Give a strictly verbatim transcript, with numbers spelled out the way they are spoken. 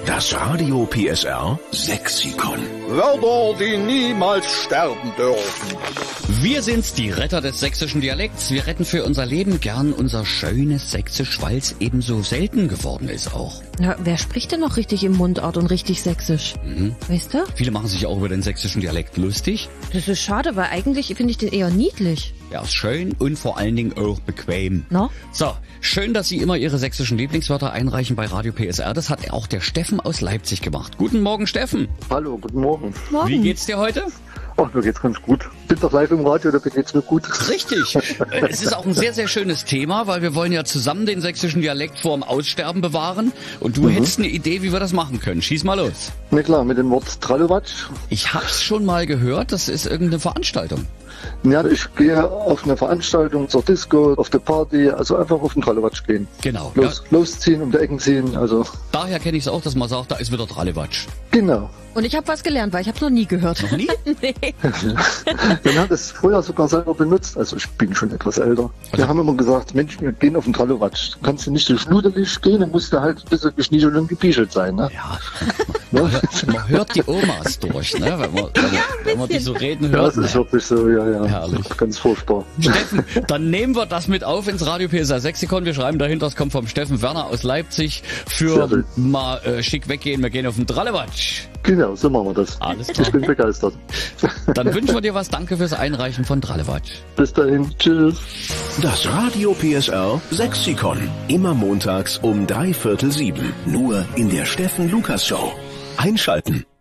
Das Radio P S R Sexikon. Wörter, die niemals sterben dürfen. Wir sind's, die Retter des sächsischen Dialekts. Wir retten für unser Leben gern unser schönes Sächsisch, weil's eben so selten geworden ist auch. Ja, wer spricht denn noch richtig im Mundart und richtig sächsisch? Mhm. Weißt du? Viele machen sich auch über den sächsischen Dialekt lustig. Das ist schade, weil eigentlich finde ich den eher niedlich. Er ist schön und vor allen Dingen auch bequem. No? So, schön, dass Sie immer Ihre sächsischen Lieblingswörter einreichen bei Radio P S R. Das hat auch der Steffen aus Leipzig gemacht. Guten Morgen, Steffen. Hallo, guten Morgen. Morgen. Wie geht's dir heute? Ach, mir geht's ganz gut. Bin doch live im Radio, da geht's mir gut. Richtig. Es ist auch ein sehr, sehr schönes Thema, weil wir wollen ja zusammen den sächsischen Dialekt vor dem Aussterben bewahren. Und du mhm. hättest eine Idee, wie wir das machen können. Schieß mal los. Na klar, mit dem Wort Trallewatsch. Ich hab's schon mal gehört, das ist irgendeine Veranstaltung. Ja, ich gehe auf eine Veranstaltung, zur Disco, auf die Party, also einfach auf den Trallewatsch gehen. Genau. Los, ja. Losziehen, um die Ecken ziehen, also. Daher kenne ich es auch, dass man sagt, da ist wieder Trallewatsch. Genau. Und ich habe was gelernt, weil ich habe es noch nie gehört. Noch nie? Nee. Dann hat es früher sogar selber benutzt, also ich bin schon etwas älter. Also Wir haben immer gesagt, Mensch, wir gehen auf den Trallewatsch. Kannst du nicht so schludelig gehen, dann musst du halt ein bisschen geschniegelt und gepischelt sein, ne? Ja, man, hört, man hört die Omas durch, ne? Wenn man, wenn man, wenn man die so reden hört. Das ist wirklich so, ja, ja. Herrlich. Ganz furchtbar. Steffen, dann nehmen wir das mit auf ins Radio P S R Sexikon. Wir schreiben dahinter, das kommt vom Steffen Werner aus Leipzig. Für mal äh, schick weggehen, wir gehen auf den Trallewatsch. Genau, so machen wir das. Alles klar. Ich bin begeistert. Dann wünschen wir dir was. Danke fürs Einreichen von Trallewatsch. Bis dahin. Tschüss. Das Radio P S R Sexikon. Immer montags um drei Viertel sieben. Nur in der Steffen Lukas Show. Einschalten.